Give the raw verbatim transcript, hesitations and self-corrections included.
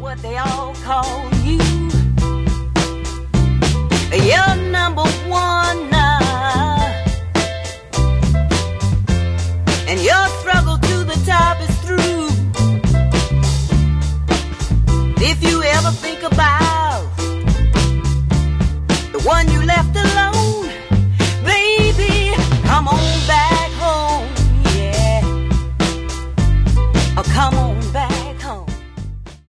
what they all call you. You're number one now, and your struggle to the top is through. If you ever think about